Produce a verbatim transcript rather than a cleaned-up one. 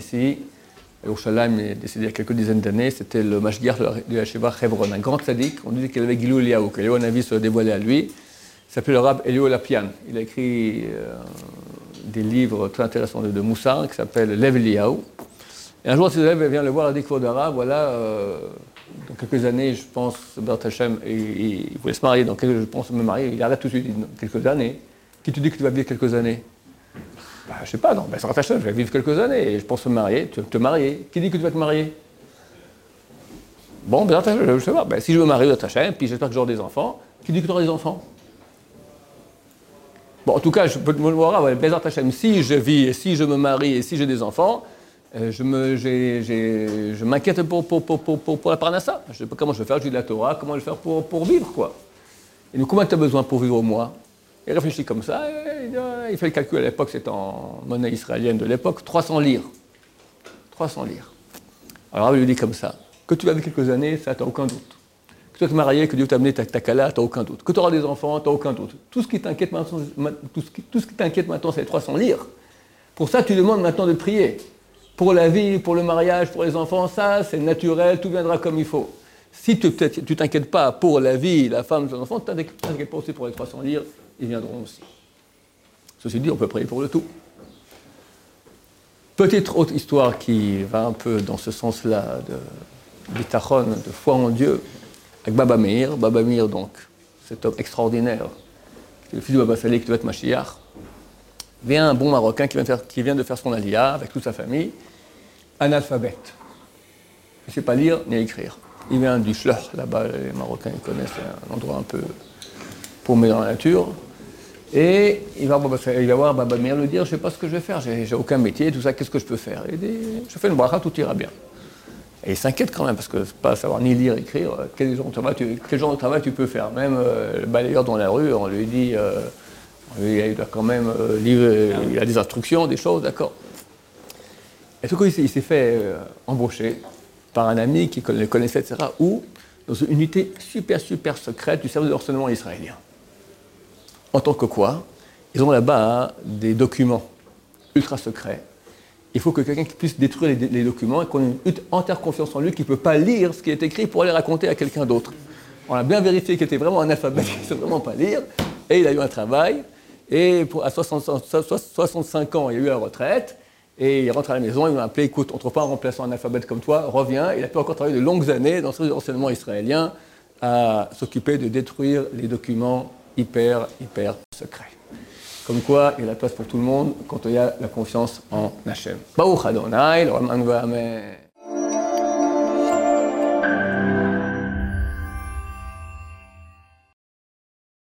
ici, au Shalem, il est décédé il y a quelques dizaines d'années, c'était le Mashgiach de la Yeshiva Hebron, un grand tzaddik. On disait qu'il avait Gilou Eliyahu, que Eliyahu Hanavi se dévoilait à lui. Il s'appelait le Rab Eliyahu Lapian. Il a écrit euh, des livres très intéressants de, de Moussar qui s'appellent Lev Eliyahu. Et un jour, ses élèves viennent le voir à la découverte d'Arabe. Voilà, euh, dans quelques années, je pense, Bert Hashem, il, il, il voulait se marier. Donc, je pense me marier. Il arrête tout de suite, dans quelques années. Qui te dit que tu vas vivre quelques années? Bah, je sais pas, non, ben, Bert Hashem, je vais vivre quelques années et je pense me marier. Tu vas te marier. Qui dit que tu vas te marier? Bon, Bert Hashem, je sais pas. Ben, si je veux me marier, Bert Hashem, puis j'espère que j'aurai des enfants, qui dit que tu auras des enfants? Bon, en tout cas, je peux te voir, Bert Hashem, si je vis, si je me marie et si j'ai des enfants, Euh, je, me, j'ai, j'ai, je m'inquiète pour, pour, pour, pour, pour la parnassa. Je ne sais pas comment je vais faire, je dis de la Torah, comment je vais faire pour, pour vivre, quoi. Et donc, combien tu as besoin pour vivre au mois? Il réfléchit comme ça, et, et, il fait le calcul à l'époque, c'est en monnaie israélienne de l'époque, trois cents lires. trois cents lires. Alors, il lui dit comme ça, que tu vas vivre quelques années, ça, tu n'as aucun doute. Que tu vas te marier, que Dieu t'a amené ta, ta kala, tu n'as aucun doute. Que tu auras des enfants, tu n'as aucun doute. Tout ce qui t'inquiète maintenant, tout ce qui, tout ce qui t'inquiète maintenant, c'est les trois cents lires. Pour ça, tu demandes maintenant de prier. Pour la vie, pour le mariage, pour les enfants, ça, c'est naturel, tout viendra comme il faut. Si tu ne t'inquiètes pas pour la vie, la femme, les enfants, tu ne t'inquiètes pas aussi pour les trois cents lires, ils viendront aussi. Ceci dit, on peut prier pour le tout. Petite autre histoire qui va un peu dans ce sens-là, de bitachon, de foi en Dieu, avec Baba Meir. Baba Meir, donc, cet homme extraordinaire, qui est le fils de Baba Salih, qui doit être Mashiach. Vient un bon Marocain qui vient, faire, qui vient de faire son alia avec toute sa famille, analphabète. Il ne sait pas lire ni écrire. Il vient du Schleur, là-bas, les Marocains ils connaissent, c'est un endroit un peu paumé dans la nature. Et il va, il va voir Baba Meir lui dire, je ne sais pas ce que je vais faire, j'ai, j'ai aucun métier, tout ça, qu'est-ce que je peux faire? Et il dit, je fais une bracha, tout ira bien. Et il s'inquiète quand même, parce que pas savoir ni lire, écrire, quel genre de travail tu, quel genre de travail tu peux faire? Même euh, le balayeur dans la rue, on lui dit... Euh, il doit quand même euh, lire, il a des instructions, des choses, d'accord. Et tout coup, il s'est fait euh, embaucher par un ami qui le connaissait, et cetera, ou dans une unité super, super secrète du service de renseignement israélien. En tant que quoi? Ils ont là-bas hein, des documents ultra secrets. Il faut que quelqu'un puisse détruire les, les documents et qu'on ait une entière confiance en lui qui ne peut pas lire ce qui est écrit pour aller raconter à quelqu'un d'autre. On a bien vérifié qu'il était vraiment un analphabète, qu'il ne sait vraiment pas lire, et il a eu un travail. Et pour, à soixante-cinq ans, il a eu la retraite, et il rentre à la maison, il m'a appelé, écoute, on ne trouve pas un remplaçant analphabète comme toi, reviens. Il a pu encore travailler de longues années dans le service de renseignement israélien à s'occuper de détruire les documents hyper, hyper secrets. Comme quoi, il y a la place pour tout le monde quand il y a la confiance en Hachem. Baruch Adonai, le Raman Amen.